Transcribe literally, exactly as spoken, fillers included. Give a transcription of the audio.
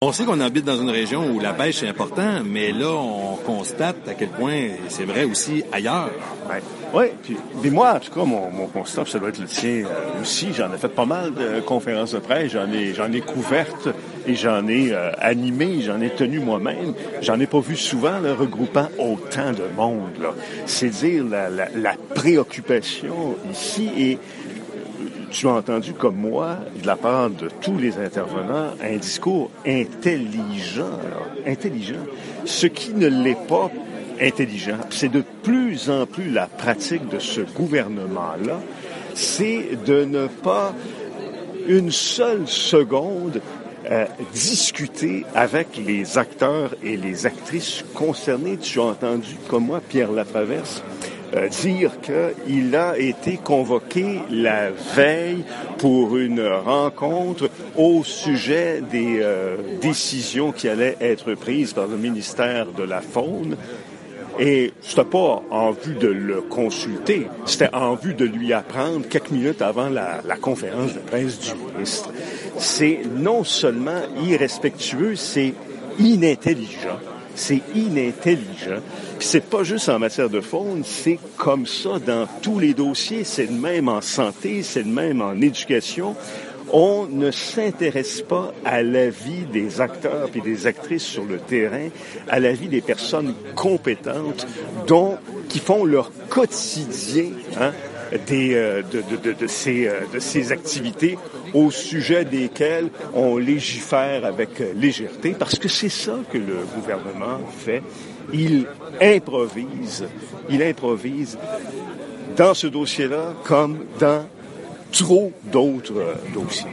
On sait qu'on habite dans une région où la pêche est important, mais là, on constate à quel point c'est vrai aussi ailleurs. Oui, ouais, puis, puis moi, en tout cas, mon, mon constat, ça doit être le tien euh, aussi. J'en ai fait pas mal de conférences de presse, j'en ai, j'en ai couvertes et j'en ai euh, animé, j'en ai tenu moi-même. J'en ai pas vu souvent, là, regroupant autant de monde, là. C'est dire la, la, la préoccupation ici et tu as entendu, comme moi, de la part de tous les intervenants, un discours intelligent, là, intelligent, ce qui ne l'est pas intelligent. C'est de plus en plus la pratique de ce gouvernement-là, c'est de ne pas une seule seconde euh, discuter avec les acteurs et les actrices concernés. Tu as entendu, comme moi, Pierre Latraverse, Euh, dire qu'il a été convoqué la veille pour une rencontre au sujet des euh, décisions qui allaient être prises par le ministère de la Faune. Et c'était pas en vue de le consulter, c'était en vue de lui apprendre quelques minutes avant la, la conférence de presse du ministre. C'est non seulement irrespectueux, c'est inintelligent. C'est inintelligent. Puis c'est pas juste en matière de faune, c'est comme ça dans tous les dossiers. C'est le même en santé, c'est le même en éducation. On ne s'intéresse pas à la vie des acteurs et des actrices sur le terrain, à la vie des personnes compétentes dont qui font leur quotidien, hein, des euh, de, de, de, de ces euh, de ces activités au sujet desquelles on légifère avec légèreté, parce que c'est ça que le gouvernement fait. Il improvise, il improvise dans ce dossier-là comme dans trop d'autres euh, dossiers.